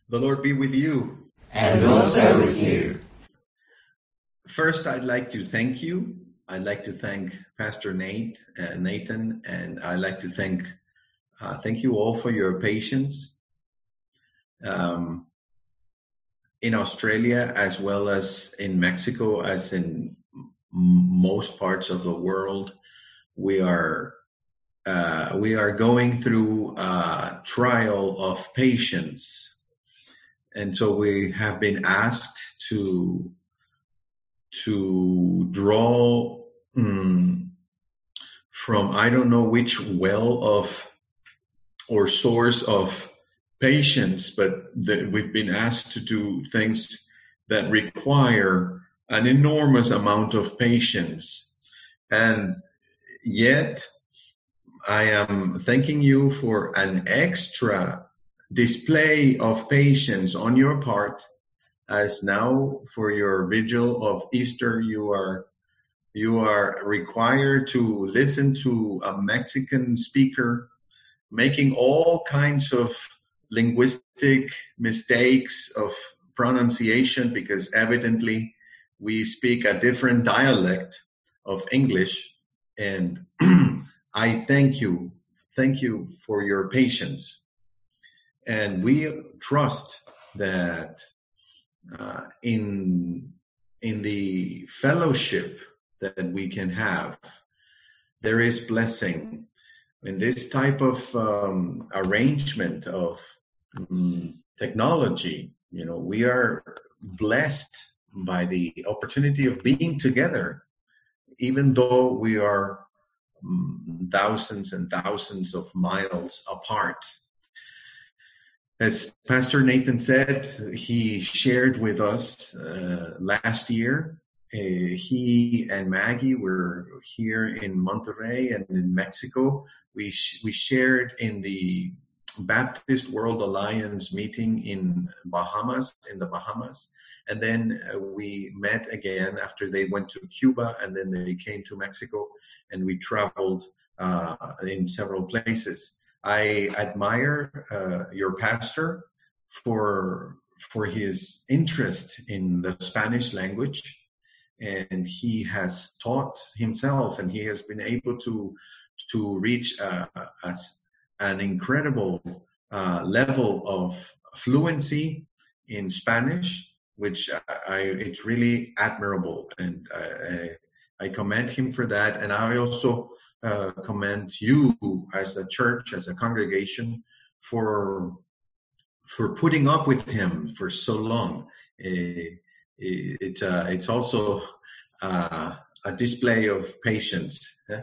The Lord be with you. And also with you. First, I'd like to thank you. I'd like to thank Pastor Nathan, and I'd like to thank you all for your patience in Australia, as well as in Mexico, as in most parts of the world. We are going through a trial of patience. And so we have been asked to draw from I don't know which well of or source of patience, but we've been asked to do things that require an enormous amount of patience. And yet I am thanking you for an extra display of patience on your part, as now for your vigil of Easter, you are required to listen to a Mexican speaker making all kinds of linguistic mistakes of pronunciation, because evidently we speak a different dialect of English. And I thank you for your patience. And we trust that in the fellowship that we can have, there is blessing. In this type of arrangement of technology, we are blessed by the opportunity of being together, even though we are thousands and thousands of miles apart. As Pastor Nathan said, he shared with us last year. He and Maggie were here in Monterrey and in Mexico. We shared in the Baptist World Alliance meeting in the Bahamas. And then we met again after they went to Cuba, and then they came to Mexico, and we traveled in several places. I admire your pastor for his interest in the Spanish language, and he has taught himself, and he has been able to reach an incredible level of fluency in Spanish, which it's really admirable, and I commend him for that. And I also commend you as a church, as a congregation, for putting up with him for so long. It's also a display of patience.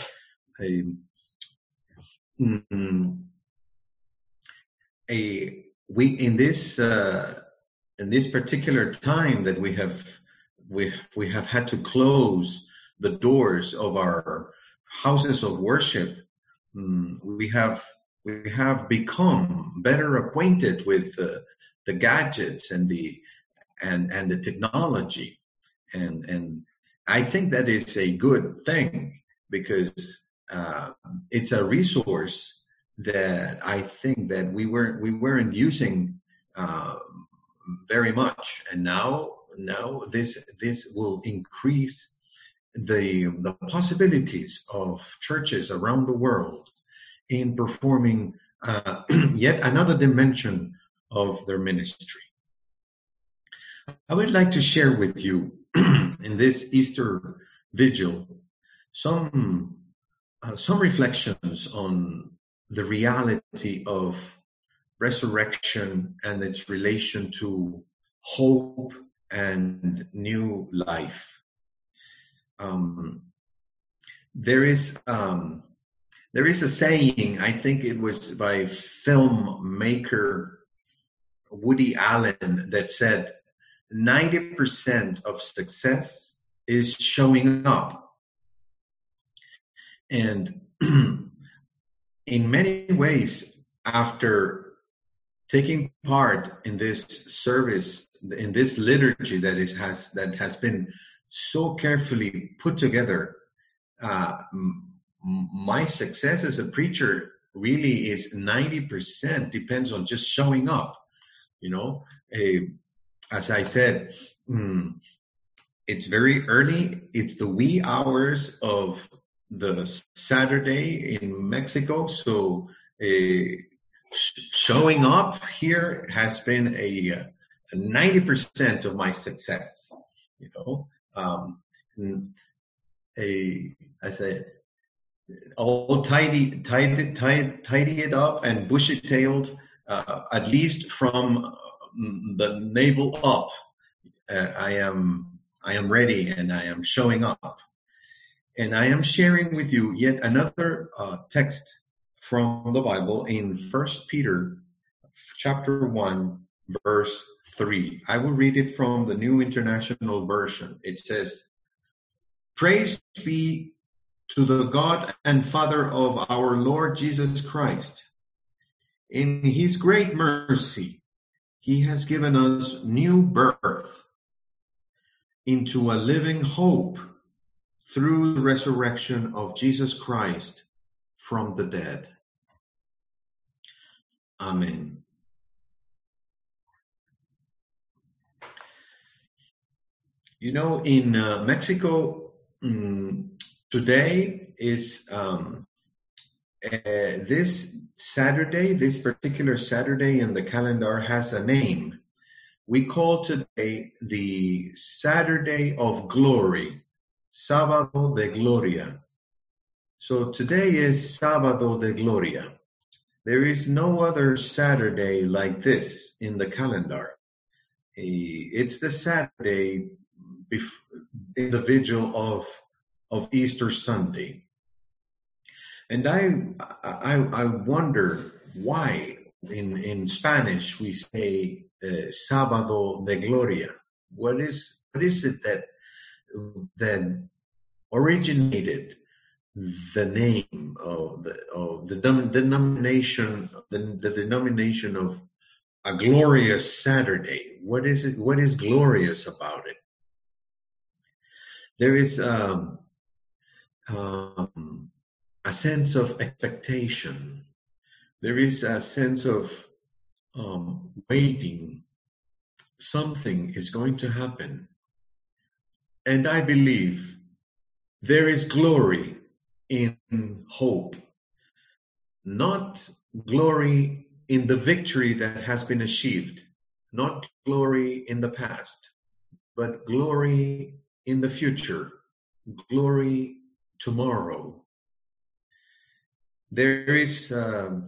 We in this particular time that we have had to close the doors of our houses of worship, we have become better acquainted with the gadgets and the technology, and I think that is a good thing, because it's a resource that I think that we weren't using very much, and now this will increase the possibilities of churches around the world in performing yet another dimension of their ministry. I would like to share with you in this Easter vigil some reflections on the reality of resurrection and its relation to hope and new life. There is a saying, I think it was by filmmaker Woody Allen, that said 90% of success is showing up. And in many ways, after taking part in this service, in this liturgy that has been so carefully put together, my success as a preacher really is 90% depends on just showing up. As I said, it's very early. It's the wee hours of the Saturday in Mexico. So showing up here has been a 90% of my success. I said, all tidy it up and bushy-tailed, at least from the navel up. I am ready, and I am showing up, and I am sharing with you yet another text from the Bible in 1 Peter chapter 1, verse 3. I will read it from the New International Version. It says, "Praise be to the God and Father of our Lord Jesus Christ. In his great mercy, he has given us new birth into a living hope through the resurrection of Jesus Christ from the dead." Amen. In Mexico, today is this Saturday, this particular Saturday in the calendar has a name. We call today the Saturday of Glory, Sábado de Gloria. So today is Sábado de Gloria. There is no other Saturday like this in the calendar. It's the Saturday in the vigil of Easter Sunday. And I wonder why in Spanish we say Sábado de Gloria. What is it that originated the name of the denomination of a glorious Saturday? What is it? What is glorious about it? There is a sense of expectation. There is a sense of waiting. Something is going to happen. And I believe there is glory in hope. Not glory in the victory that has been achieved. Not glory in the past. But glory in the future. Glory tomorrow. There is a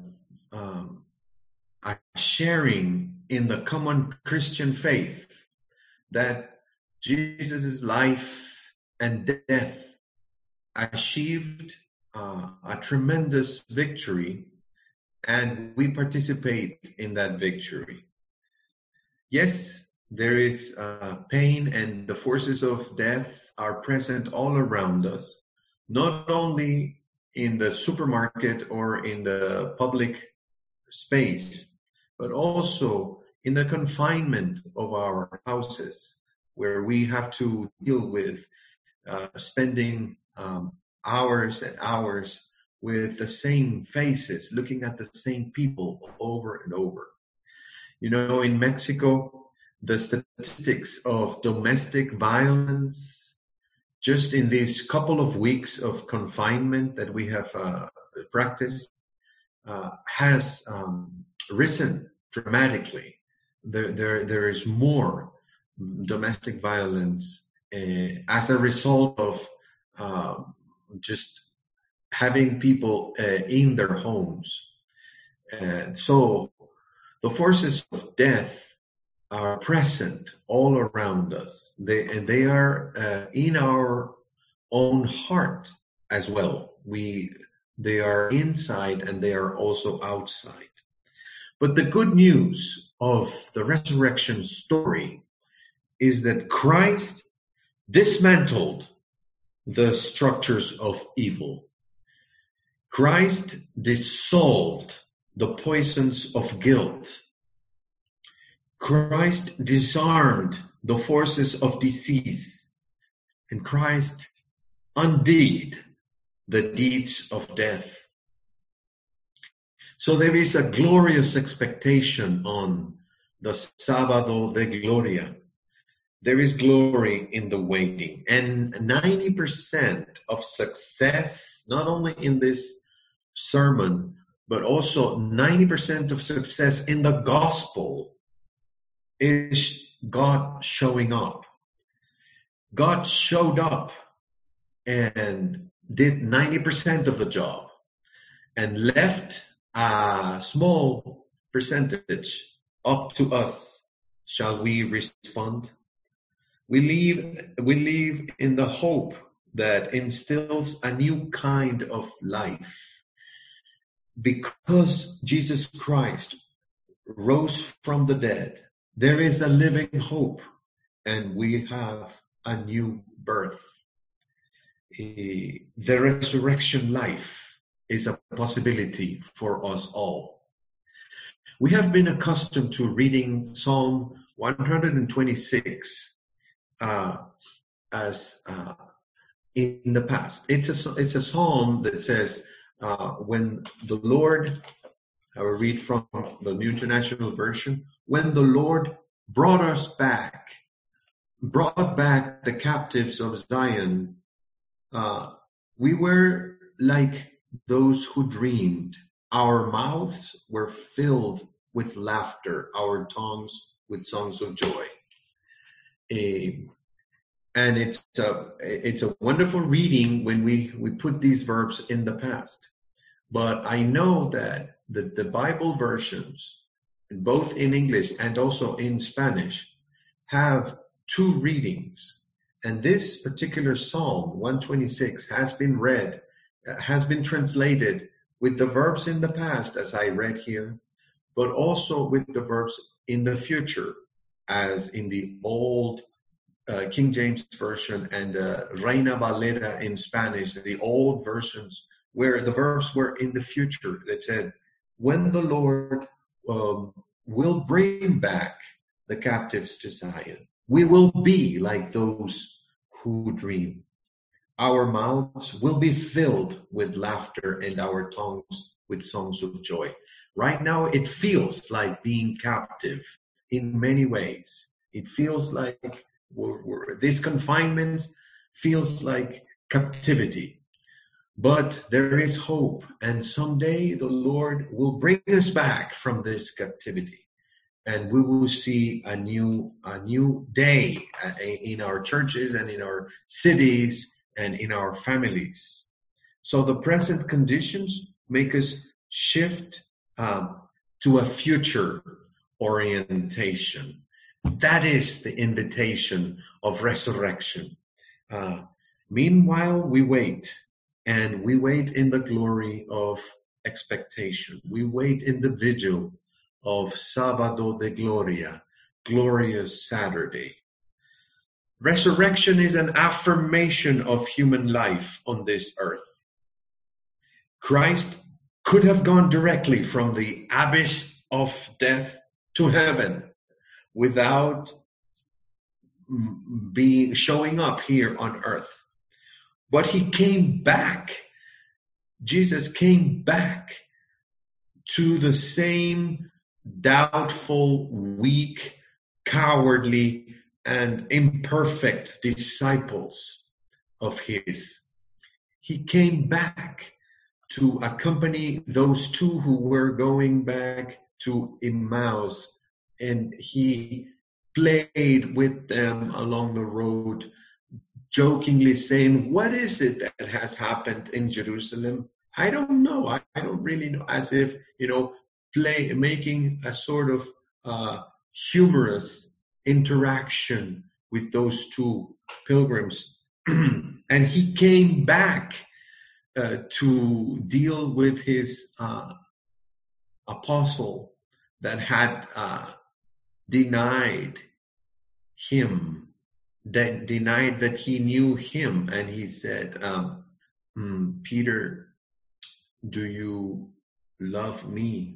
sharing in the common Christian faith that Jesus' life and death achieved a tremendous victory, and we participate in that victory. Yes, there is pain, and the forces of death are present all around us, not only in the supermarket or in the public space, but also in the confinement of our houses, where we have to deal with spending hours and hours with the same faces, looking at the same people over and over. In Mexico, the statistics of domestic violence, just in these couple of weeks of confinement that we have practiced, has risen dramatically. There is more domestic violence as a result of just having people in their homes. So the forces of death are present all around us. They are in our own heart as well. They are inside and they are also outside. But the good news of the resurrection story is that Christ dismantled the structures of evil. Christ dissolved the poisons of guilt. Christ disarmed the forces of disease. And Christ undid the deeds of death. So there is a glorious expectation on the Sábado de Gloria. There is glory in the waiting. And 90% of success, not only in this sermon, but also 90% of success in the gospel is God showing up. God showed up and did 90% of the job and left a small percentage up to us. Shall we respond? We live in the hope that instills a new kind of life. Because Jesus Christ rose from the dead, there is a living hope, and we have a new birth. The resurrection life is a possibility for us all. We have been accustomed to reading Psalm 126 as in the past. It's a psalm that says, when the Lord, I will read from the New International Version, when the Lord brought back the captives of Zion, we were like those who dreamed. Our mouths were filled with laughter, our tongues with songs of joy. And it's a wonderful reading when we put these verbs in the past. But I know that the Bible versions, both in English and also in Spanish, have two readings. And this particular Psalm 126 has been translated with the verbs in the past, as I read here, but also with the verbs in the future, as in the old King James Version and Reina Valera in Spanish, the old versions, where the verbs were in the future that said, when the Lord will bring back the captives to Zion, we will be like those who dream. Our mouths will be filled with laughter and our tongues with songs of joy. Right now, it feels like being captive in many ways. It feels like this confinement feels like captivity. But there is hope, and someday the Lord will bring us back from this captivity, and we will see a new day in our churches and in our cities and in our families. So the present conditions make us shift to a future orientation. That is the invitation of resurrection. Meanwhile, we wait. And we wait in the glory of expectation. We wait in the vigil of Sábado de Gloria, glorious Saturday. Resurrection is an affirmation of human life on this earth. Christ could have gone directly from the abyss of death to heaven without showing up here on earth. But he came back. Jesus came back to the same doubtful, weak, cowardly, and imperfect disciples of his. He came back to accompany those two who were going back to Emmaus, and he played with them along the road, jokingly saying, what is it that has happened in Jerusalem? I don't know. I don't really know. As if, making a sort of humorous interaction with those two pilgrims. And he came back to deal with his apostle that had denied him, that denied that he knew him. And he said, Peter, do you love me?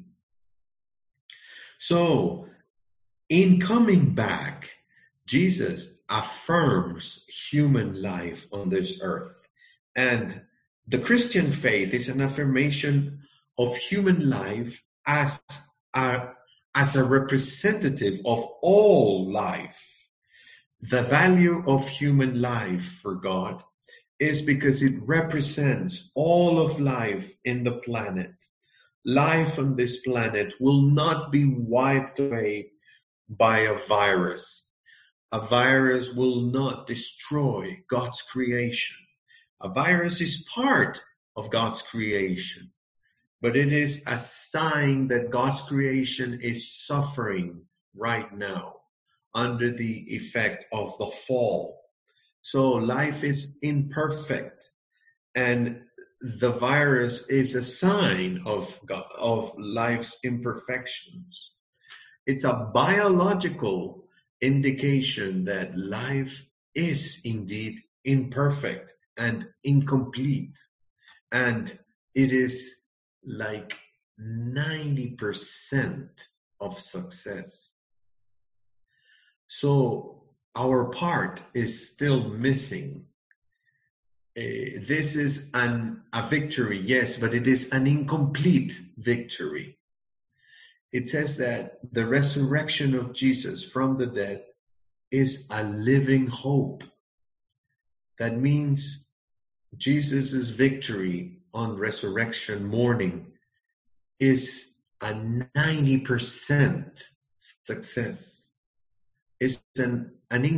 So in coming back, Jesus affirms human life on this earth. And the Christian faith is an affirmation of human life as a as a representative of all life. The value of human life for God is because it represents all of life in the planet. Life on this planet will not be wiped away by a virus. A virus will not destroy God's creation. A virus is part of God's creation, but it is a sign that God's creation is suffering right now under the effect of the fall. So life is imperfect, and the virus is a sign of life's imperfections. It's a biological indication that life is indeed imperfect and incomplete, and it is like 90% of success. So our part is still missing. This is a victory, yes, but it is an incomplete victory. It says that the resurrection of Jesus from the dead is a living hope. That means Jesus' victory on resurrection morning is a 90% success. It's an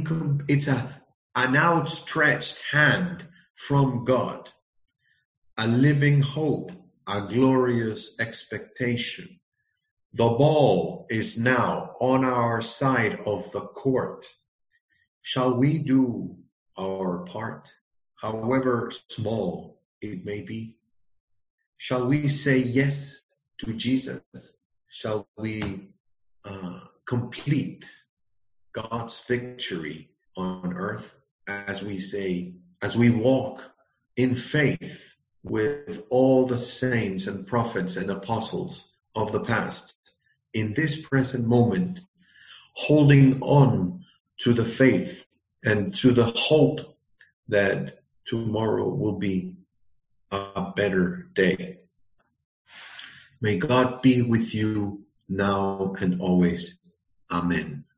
outstretched hand from God, a living hope, a glorious expectation. The ball is now on our side of the court. Shall we do our part, however small it may be? Shall we say yes to Jesus? Shall we complete God's victory on earth as we walk in faith with all the saints and prophets and apostles of the past in this present moment, holding on to the faith and to the hope that tomorrow will be a better day. May God be with you now and always. Amen.